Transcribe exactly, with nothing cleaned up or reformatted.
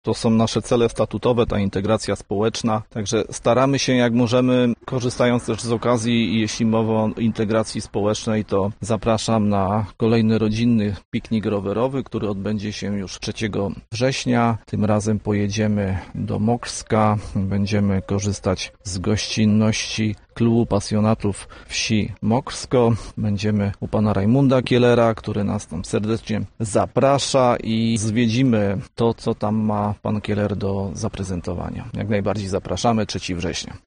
To są nasze cele statutowe, ta integracja społeczna, także staramy się jak możemy, korzystając też z okazji, jeśli mowa o integracji społecznej, to zapraszam na kolejny rodzinny piknik rowerowy, który odbędzie się już trzeciego września. Tym razem pojedziemy do Mokrska, będziemy korzystać z gościnności Klubu Pasjonatów Wsi Mokrsko. Będziemy u pana Rajmunda Kielera, który nas tam serdecznie zaprasza i zwiedzimy to, co tam ma pan Kieler do zaprezentowania. Jak najbardziej zapraszamy, trzeciego września.